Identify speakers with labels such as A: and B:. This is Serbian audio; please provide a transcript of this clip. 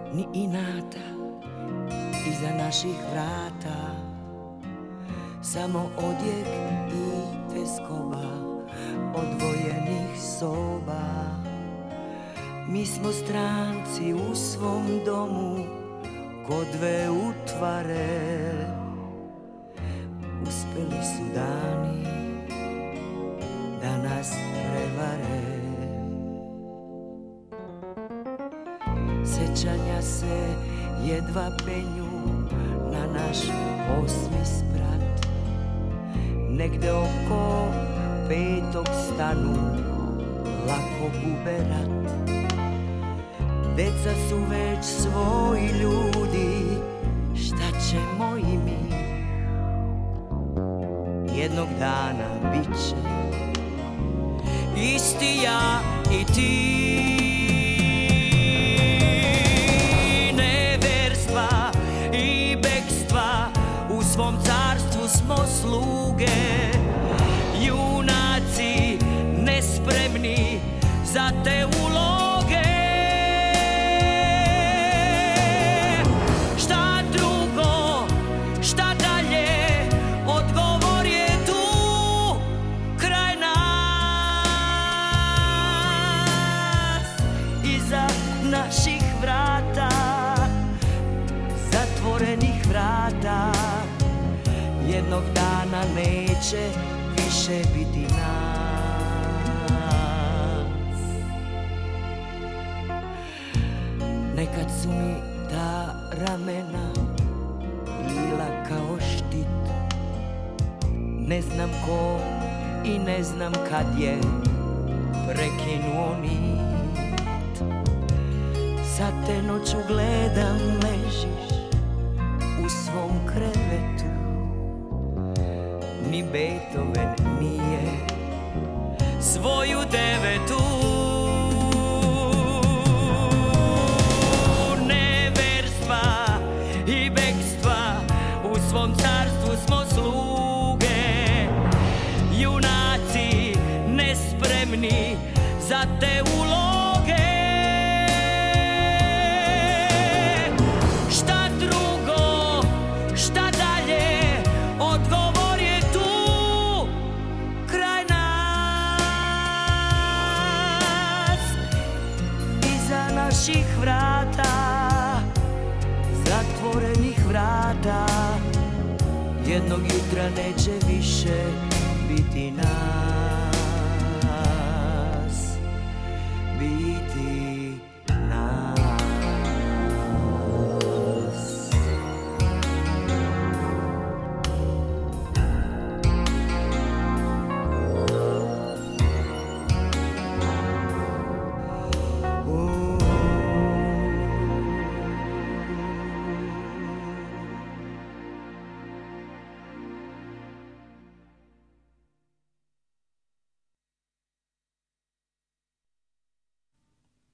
A: ni inata iza naših vrata, samo odjek i teskova odvojenih soba. Mi smo stranci u svom domu ko dve utvare, uspeli su dani da nas prevare. Sećanja se jedva penju na naš 8. sprat, negde oko 5. stanu lako gube rat. Deca su već svoji ljudi, šta ćemo i mi? Jednog dana bit će isti ja i ti. Neverstva i bekstva, u svom carstvu smo sluge, junaci nespremni za te uloge. Naših vrata, zatvorenih vrata, jednog dana neće više biti nas. Nekad su mi ta ramena bila kao štit, ne znam ko i ne znam kad je prekinuo nit. Sad te noću gledam, ležiš u svom krevetu, ni Beethoven nije svoju devetu. Neverstva i bekstva, u svom carstvu smo sluge, junaci nespremni za te uloge. Naših vrata, zatvorenih vrata, jednog jutra neće više biti nas.